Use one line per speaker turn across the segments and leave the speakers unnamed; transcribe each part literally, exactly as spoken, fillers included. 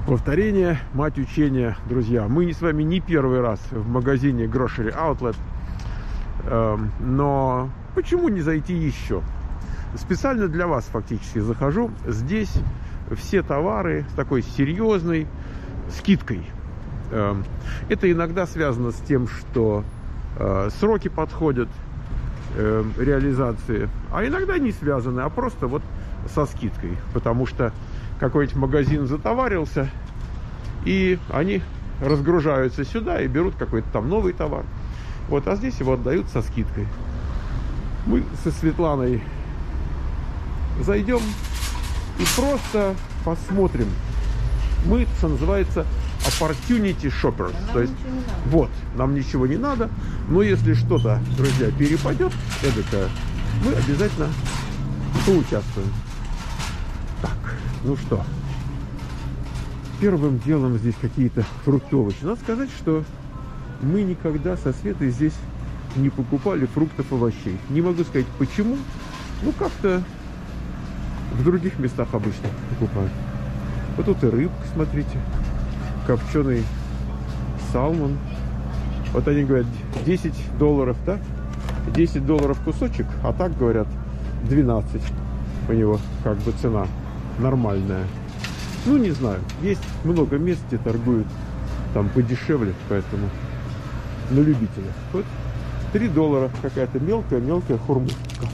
Повторение, мать учения, друзья. Мы с вами не первый раз в магазине Grocery Outlet. Эм, но почему не зайти еще? Специально для вас фактически захожу. Здесь все товары с такой серьезной скидкой. Эм, это иногда связано с тем, что э, сроки подходят э, реализации, а иногда не связаны, а просто вот со скидкой. Потому что какой-нибудь магазин затоварился, и они разгружаются сюда и берут какой-то там новый товар. Вот, а здесь его отдают со скидкой. Мы со Светланой зайдем и просто посмотрим. Мы, что называется, opportunity shoppers. То есть, вот, нам ничего не надо, но если что-то, друзья, перепадет, эдакое, мы обязательно поучаствуем. Так, ну что, первым делом здесь какие-то фрукты-овощи. Надо сказать, что мы никогда со Светой здесь не покупали фруктов, овощей. Не могу сказать почему, ну как-то в других местах обычно покупают. Вот тут и рыбка, смотрите, копченый салмон. Вот они говорят десять долларов, да? десять долларов кусочек, а так говорят двенадцать. У него как бы цена нормальная. Ну, не знаю. Есть много мест, где торгуют там подешевле, поэтому на любителя. Вот три доллара какая-то мелкая-мелкая хурмушка.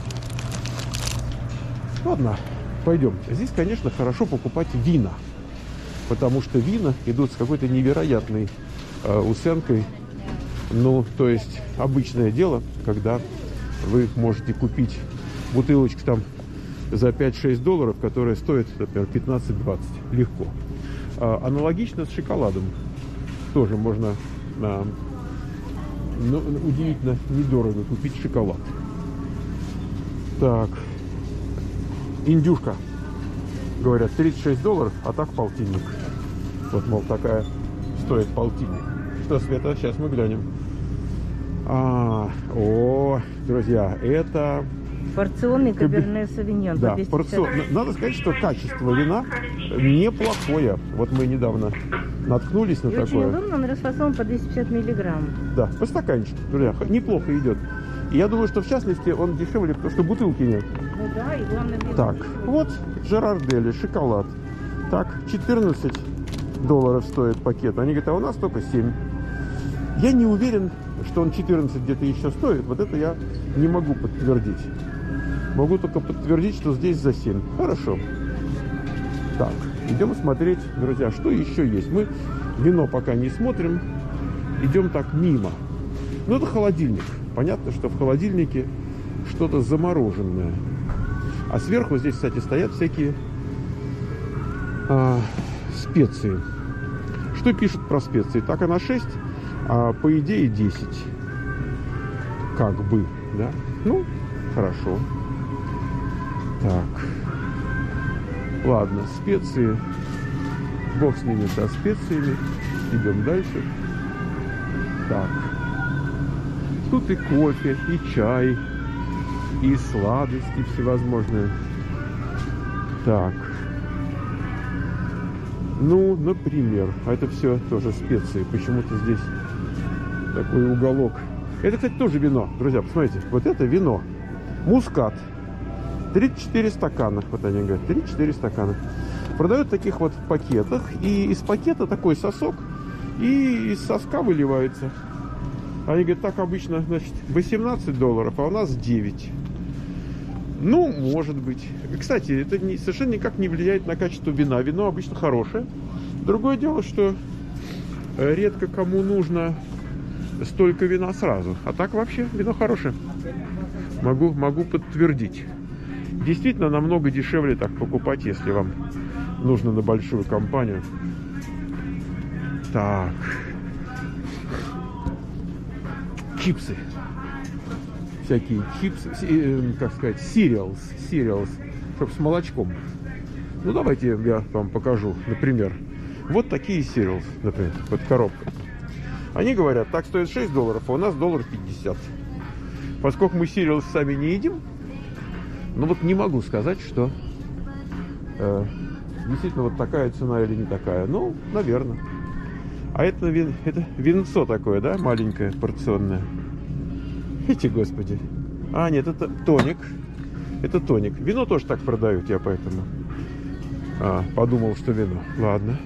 Ладно, пойдем. Здесь, конечно, хорошо покупать вина, потому что вина идут с какой-то невероятной э, уценкой. Ну, то есть обычное дело, когда вы можете купить бутылочку там за пять-шесть долларов, которая стоит, например, пятнадцать-двадцать. Легко. А, аналогично с шоколадом. Тоже можно а, ну, удивительно недорого купить шоколад. Так. Индюшка. Говорят, тридцать шесть долларов, а так полтинник. Вот, мол, такая стоит полтинник. Что, Света, сейчас мы глянем. А, о, друзья, это...
Порционный каберне савиньон.
Да, порцион... Надо сказать, что качество вина неплохое. Вот мы недавно наткнулись на
и
такое.
Очень удобно, он расфасован по двести пятьдесят миллиграмм.
Да, по стаканчику, друзья, неплохо идет. И я думаю, что в частности он дешевле, потому что бутылки нет.
Ну да, и главное...
Так, вот Жерардели, шоколад. Так, четырнадцать долларов стоит пакет. Они говорят, а у нас только семь. Я не уверен, что он четырнадцать где-то еще стоит. Вот это я не могу подтвердить. Могу только подтвердить, что здесь за семь. Хорошо. Так, идем смотреть, друзья, что еще есть. Мы вино пока не смотрим. Идем так мимо. Ну, это холодильник. Понятно, что в холодильнике что-то замороженное. А сверху здесь, кстати, стоят всякие а, специи. Что пишут про специи? Так, она шесть, а по идее десять. Как бы, да? Ну, хорошо. Так. Ладно, специи. Бог с ними, со специями. Идем дальше. Так. Тут и кофе, и чай, и сладости всевозможные. Так. Ну, например, а это все тоже специи. Почему-то здесь такой уголок. Это, кстати, тоже вино. Друзья, посмотрите. Вот это вино. Мускат. тридцать четыре стакана. Вот они говорят, тридцать четыре стакана. Продают таких вот в пакетах. И из пакета такой сосок. И из соска выливается. Они говорят, так обычно, значит, восемнадцать долларов, а у нас девять. Ну, может быть. Кстати, это не, совершенно никак не влияет на качество вина. Вино обычно хорошее. Другое дело, что редко кому нужно столько вина сразу. А так вообще вино хорошее. Могу, могу подтвердить. Действительно, намного дешевле так покупать, если вам нужно на большую компанию. Так. Чипсы. Всякие чипсы, э, как сказать, cereals, cereals, чтобы с молочком. Ну, давайте я вам покажу, например. Вот такие cereals, например, вот коробка. Они говорят, так стоит шесть долларов, а у нас доллар пятьдесят. Поскольку мы cereals сами не едим, ну вот не могу сказать, что э, действительно вот такая цена или не такая. Ну, наверное. А это, вин, это винцо такое, да, маленькое, порционное. Эти, господи. А, нет, это тоник. Это тоник. Вино тоже так продают, я поэтому а, подумал, что вино. Ладно.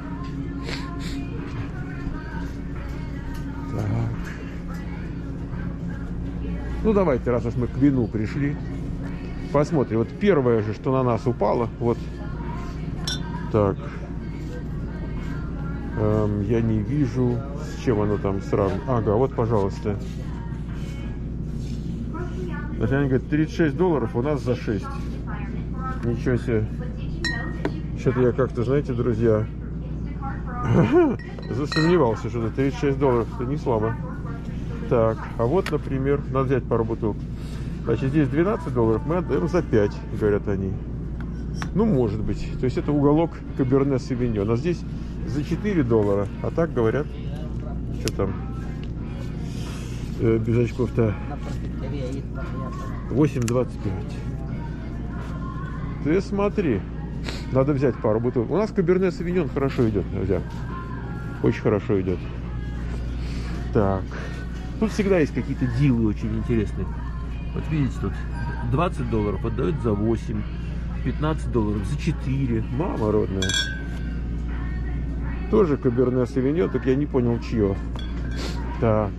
Так. Ну, давайте, раз уж мы к вину пришли, посмотрим. Вот первое же, что на нас упало, вот. Так. Эм, я не вижу, с чем оно там сравнено. Ага, вот, пожалуйста. Значит, они говорят, тридцать шесть долларов, у нас за шесть. Ничего себе. Что-то я как-то, знаете, друзья, засомневался, что это тридцать шесть долларов. Это не слабо. Так, а вот, например, надо взять пару бутылок. Значит, здесь двенадцать долларов, мы отдаем за пять, говорят они. Ну, может быть. То есть это уголок Каберне Савиньон. А здесь за четыре доллара. А так говорят, что там, э, без очков-то восемь двадцать пять. Ты смотри. Надо взять пару бутылок. У нас Каберне Савиньон хорошо идет, друзья. Очень хорошо идет. Так. Тут всегда есть какие-то дилы очень интересные. Вот видите, тут двадцать долларов отдают за восемь. пятнадцать долларов за четыре. Мама родная. Тоже Каберне Савиньон, так я не понял, чье. Так.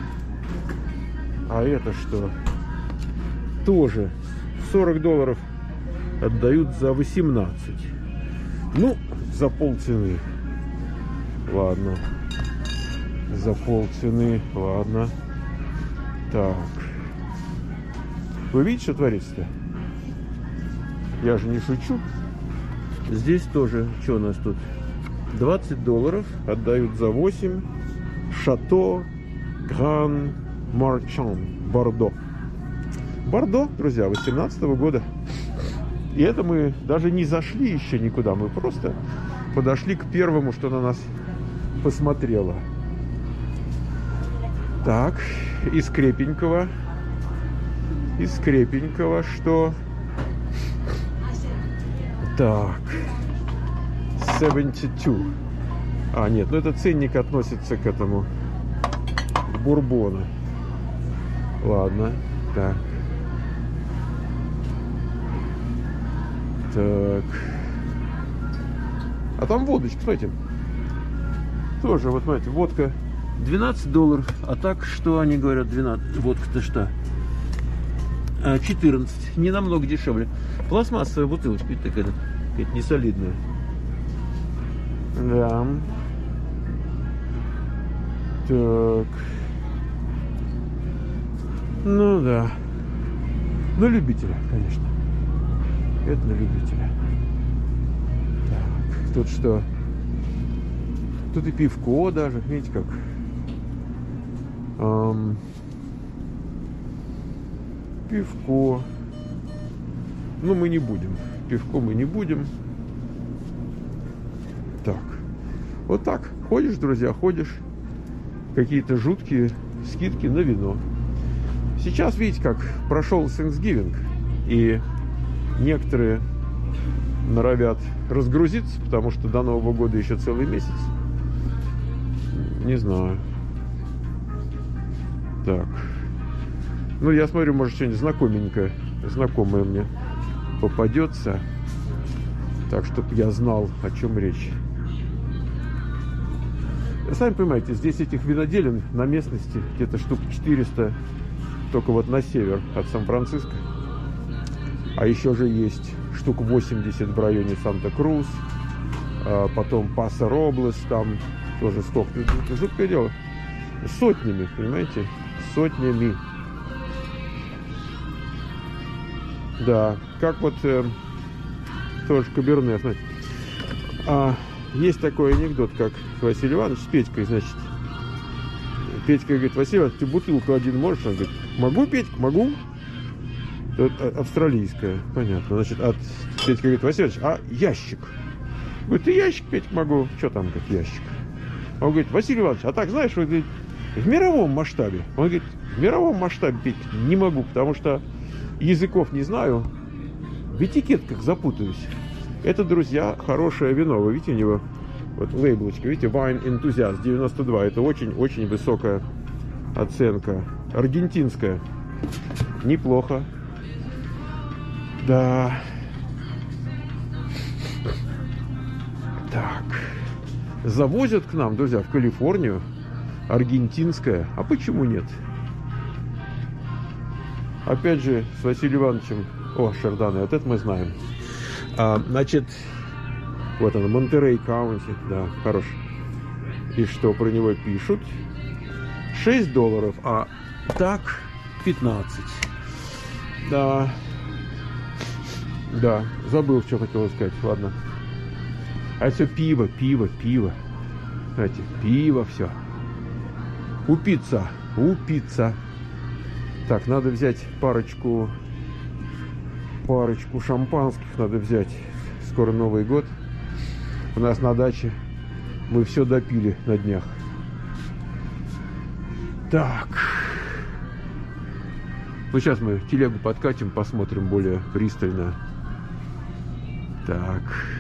А это что? Тоже сорок долларов отдают за восемнадцать. Ну, за полцены. Ладно. За полцены. Ладно. Так. Вы видите, что творится-то? Я же не шучу. Здесь тоже, что у нас тут? двадцать долларов отдают за восемь. Шато Гран Марчан. Бордо. Бордо, друзья, восемнадцатого года. И это мы даже не зашли еще никуда. Мы просто подошли к первому, что на нас посмотрело. Так, из крепенького. Из крепенького, что... Так. семьдесят два. А, нет, ну это ценник относится к этому. К бурбону. Ладно. Так. Так. А там водочка, смотрите. Тоже, вот смотрите, водка двенадцать долларов. А так, что они говорят, двенадцать? Водка-то что? четырнадцать. Не намного дешевле. Пластмассовая бутылочка, такая, такая несолидная. Да. Так. Ну да. На любителя, конечно. Это на любителя. Так, тут что? Тут и пивко даже, видите как? Эм, пивко. Ну, мы не будем. Пивко мы не будем. Так. Вот так. Ходишь, друзья, ходишь. Какие-то жуткие скидки на вино. Сейчас, видите, как прошел Thanksgiving. И некоторые норовят разгрузиться, потому что до Нового года еще целый месяц. Не знаю. Так. Ну, я смотрю, может, что-нибудь знакоменькое, знакомое мне попадется. Так, чтобы я знал, о чем речь. Сами понимаете, здесь этих виноделин на местности где-то штук четыреста, только вот на север от Сан-Франциско. А еще же есть штук восемьдесят в районе Санта-Крус, а потом Пасо-Роблес, там тоже сколько. Это жуткое дело. Сотнями, понимаете? Сотнями. Да, как вот э, тоже Каберне, знаете. А, есть такой анекдот, как Василий Иванович с Петькой, значит. Петька говорит: Василий Иванович, ты бутылку один можешь? Он говорит: могу, Петька, могу. Это австралийская, понятно. Значит, от Петька говорит: Василий Иванович, а ящик? Говорит: ты ящик, Петька, могу. Что там, как ящик? Он говорит: Василий Иванович, а так знаешь, он говорит, в мировом масштабе. Он говорит: в мировом масштабе, Петька, не могу, потому что языков не знаю, в этикетках запутаюсь. Это, друзья, хорошее вино. Вы видите у него вот лейблочка, видите, Wine Enthusiast девяносто два. Это очень-очень высокая оценка. Аргентинская. Неплохо. Да. Так. Завозят к нам, друзья, в Калифорнию аргентинское. А почему нет? Опять же, с Василием Ивановичем. О, Шарданы, вот это мы знаем. А, значит, вот он, Монтерей Каунти. Да, хорош. И что про него пишут? шесть долларов, а так пятнадцать. Да. Да, забыл, что хотел сказать. Ладно. А это все пиво, пиво, пиво. Знаете, пиво все. Упиться, упиться. Так, надо взять парочку, парочку шампанских надо взять. Скоро Новый год. У нас на даче мы все допили на днях. Так. Ну, сейчас мы телегу подкатим, посмотрим более пристально. Так.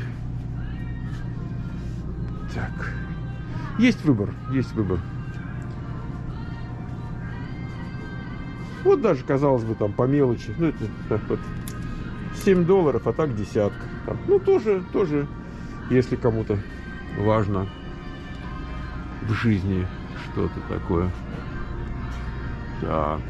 Так. Есть выбор, есть выбор. Вот даже, казалось бы, там по мелочи. Ну, это так вот семь долларов, а так десятка. Там, ну, тоже, тоже, если кому-то важно в жизни что-то такое. Так.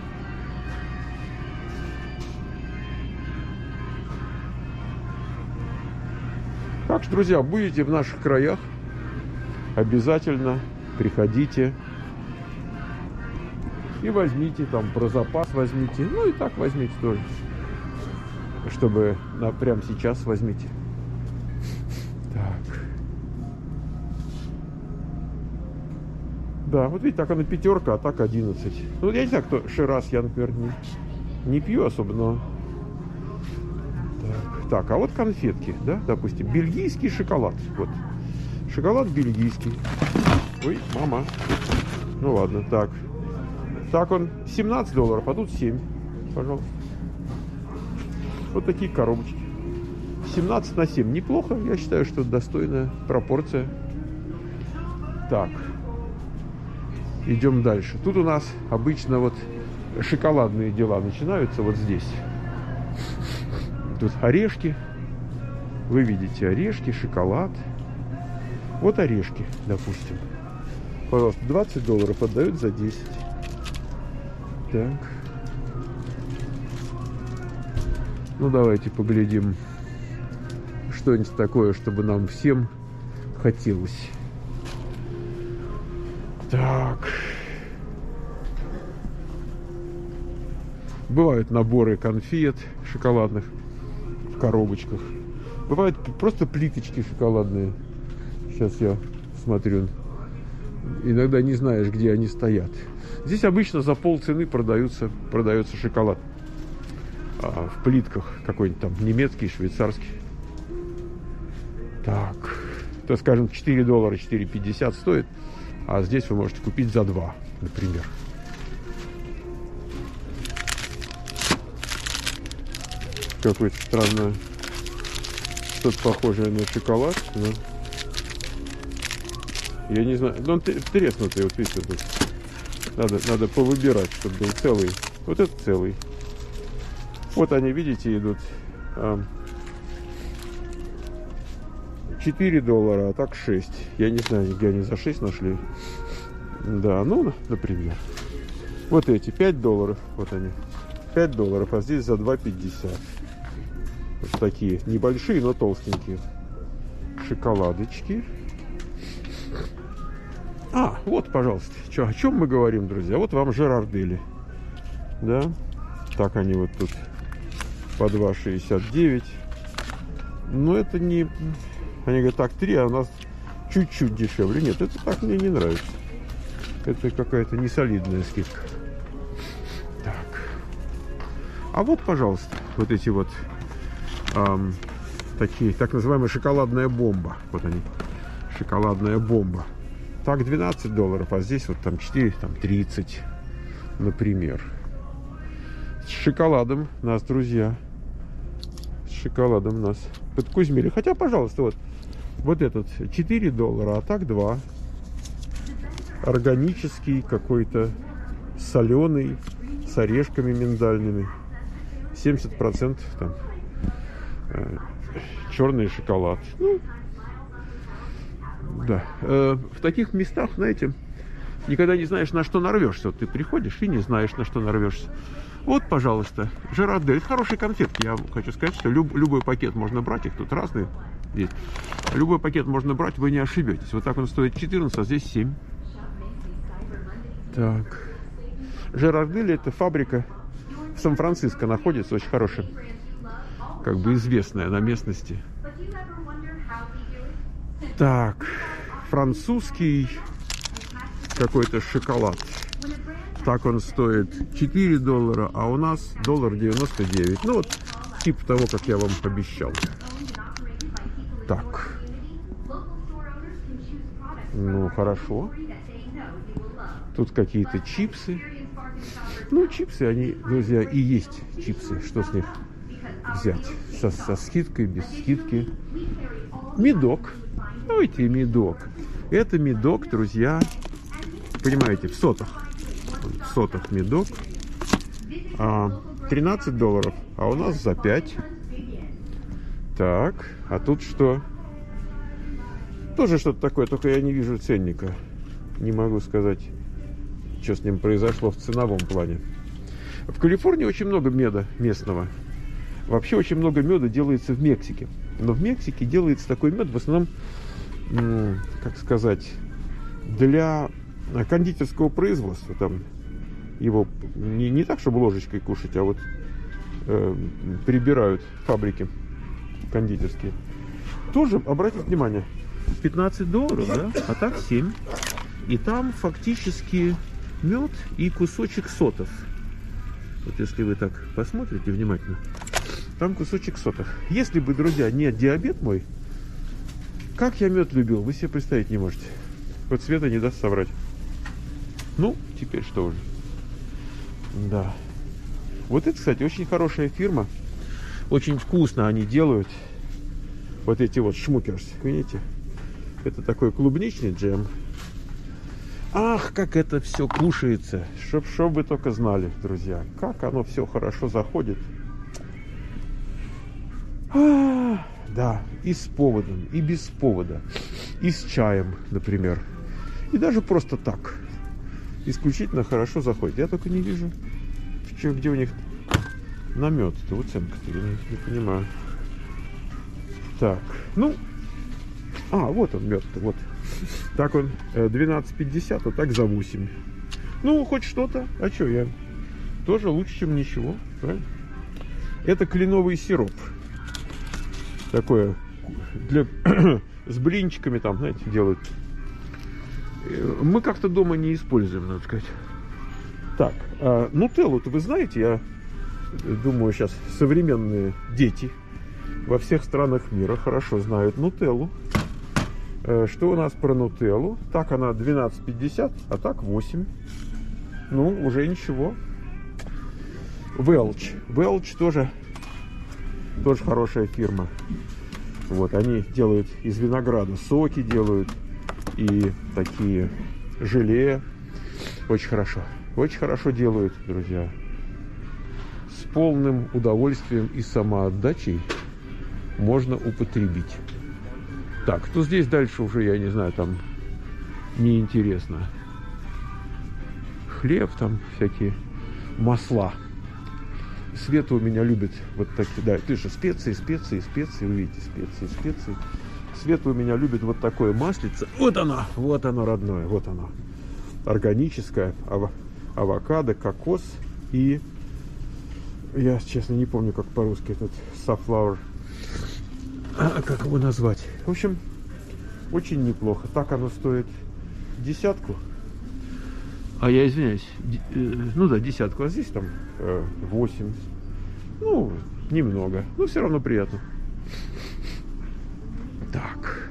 Так что, друзья, будете в наших краях, обязательно приходите и возьмите там про запас, возьмите, ну и так возьмите тоже, чтобы на, прямо сейчас возьмите. Так. Да, вот видите, так она пятерка, а так одиннадцать. Ну, я не знаю, кто Шираз, я, например, не, не пью особо, но... Так. Так, а вот конфетки, да, допустим, бельгийский шоколад. Вот. Шоколад бельгийский. Ой, мама. Ну ладно, так. Так, он семнадцать долларов, а тут семь. Пожалуйста. Вот такие коробочки. семнадцать на семь. Неплохо, я считаю, что достойная пропорция. Так. Идем дальше. Тут у нас обычно вот шоколадные дела начинаются вот здесь. Тут орешки. Вы видите орешки, шоколад. Вот орешки, допустим. Пожалуйста, двадцать долларов отдают за десять. Так. Ну, давайте поглядим что-нибудь такое, чтобы нам всем хотелось. Так. Бывают наборы конфет шоколадных в коробочках. Бывают просто плиточки шоколадные. Сейчас я смотрю. Иногда не знаешь, где они стоят. Здесь обычно за полцены продаются, продается шоколад. А, в плитках какой-нибудь там немецкий, швейцарский. Так. То, скажем, четыре доллара, четыре пятьдесят стоит. А здесь вы можете купить за два, например. Какое-то странное, что-то похожее на шоколад. Но... Я не знаю. Ну, он треснутый, вот видите, тут. Надо, надо повыбирать, чтобы был целый. Вот это целый. Вот они, видите, идут. четыре доллара, а так шесть. Я не знаю, где они за шесть нашли. Да, ну, например. Вот эти, пять долларов. Вот они. пять долларов, а здесь за два пятьдесят. Вот такие небольшие, но толстенькие. Шоколадочки. А, вот, пожалуйста. Чё, о чем мы говорим, друзья? Вот вам Жерардели. Да? Так они вот тут по два шестьдесят девять. Но это не... Они говорят, так, три, а у нас чуть-чуть дешевле. Нет, это так мне не нравится. Это какая-то несолидная скидка. Так. А вот, пожалуйста, вот эти вот эм, такие, так называемая шоколадная бомба. Вот они. Шоколадная бомба. Так, двенадцать долларов, а здесь вот там четыре, там тридцать, например. С шоколадом нас, друзья. С шоколадом нас подкузмили. Хотя, пожалуйста, вот, вот этот четыре доллара, а так два. Органический какой-то, соленый, с орешками миндальными. семьдесят процентов там э, черный шоколад. Ну, да. Э, в таких местах, знаете, никогда не знаешь, на что нарвешься. Вот ты приходишь и не знаешь, на что нарвешься. Вот, пожалуйста, Жерардель. Это хорошие конфетки. Я хочу сказать, что люб, любой пакет можно брать. Их тут разные есть. Любой пакет можно брать, вы не ошибетесь. Вот так он стоит четырнадцать, а здесь семь. Так. Жерардель — это фабрика в Сан-Франциско находится, очень хорошая. Как бы известная на местности. Так. Французский какой-то шоколад. Так он стоит четыре доллара, а у нас доллар девяносто девять. Ну вот, типа того, как я вам обещал. Так. Ну, хорошо. Тут какие-то чипсы. Ну, чипсы, они, друзья, и есть чипсы. Что с них взять? Со, со скидкой, без скидки. Медок. Давайте медок. Это медок, друзья. Понимаете, в сотах. В сотах медок. А, тринадцать долларов. А у нас за пять. Так. А тут что? Тоже что-то такое, только я не вижу ценника. Не могу сказать, что с ним произошло в ценовом плане. В Калифорнии очень много меда местного. Вообще очень много меда делается в Мексике. Но в Мексике делается такой мед в основном, как сказать, для кондитерского производства. Там его не, не так, чтобы ложечкой кушать, а вот э, прибирают фабрики кондитерские. Тоже, обратите внимание, пятнадцать долларов, да? А так семь. И там фактически мед и кусочек сотов. Вот если вы так посмотрите внимательно, там кусочек сотов. Если бы, друзья, не диабет мой, как я мед любил, вы себе представить не можете. Вот Света не даст соврать. Ну, теперь что уже. Да. Вот это, кстати, очень хорошая фирма. Очень вкусно они делают. Вот эти вот шмукерс, видите? Это такой клубничный джем. Ах, как это все кушается. Чтоб, чтоб вы только знали, друзья. Как оно все хорошо заходит. А, да, и с поводом, и без повода. И с чаем, например. И даже просто так. Исключительно хорошо заходит. Я только не вижу, где у них намет-то. Вот ценка-то, я не, не понимаю. Так, ну. А, вот он мед-то, вот. Так он двенадцать пятьдесят, а так за восемь. Ну, хоть что-то. А что, я тоже лучше, чем ничего. Правильно? Это кленовый сироп. Такое для с блинчиками там, знаете, делают. Мы как-то дома не используем, надо сказать. Так, а нутеллу-то вы знаете, я думаю, сейчас современные дети во всех странах мира хорошо знают нутеллу. Что у нас про нутеллу? Так она двенадцать пятьдесят, а так восемь. Ну, уже ничего. Welch. Welch тоже, тоже хорошая фирма. Вот, они делают из винограда соки, делают и такие желе. Очень хорошо. Очень хорошо делают, друзья. С полным удовольствием и самоотдачей можно употребить. Так, что здесь дальше уже, я не знаю, там неинтересно. Хлеб, там всякие масла. Света у меня любит вот такие, да, ты же специи, специи, специи, вы видите, специи, специи. Света у меня любит вот такое маслице. Вот оно, вот оно, родное, вот оно. Органическое, ав авокадо, кокос и, я, честно, не помню, как по-русски этот safflower. А как его назвать? В общем, очень неплохо. Так оно стоит десятку. А я извиняюсь. Ну да, десятку. А здесь там восемь. Ну, немного. Но все равно приятно. Так.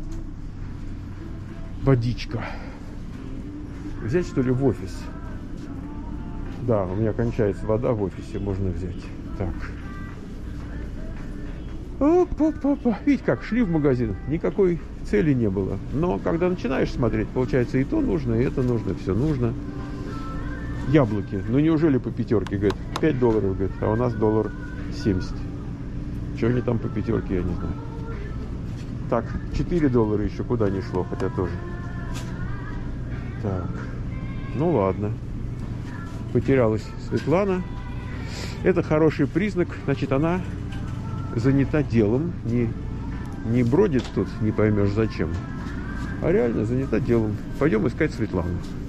Водичка. Взять, что ли, в офис? Да, у меня кончается вода в офисе. Можно взять. Так. Опа-па-па. Видите, как шли в магазин, никакой цели не было. Но когда начинаешь смотреть, получается, и то нужно, и это нужно, все нужно. Яблоки. Ну неужели по пятерке, говорит, пять долларов, говорит, а у нас доллар семьдесят. Что они там по пятерке, я не знаю. Так, четыре доллара еще куда не шло, хотя тоже. Так, ну ладно. Потерялась Светлана. Это хороший признак, значит, она занята делом, не, не бродит тут, не поймешь зачем, а реально занята делом. Пойдем искать Светлану.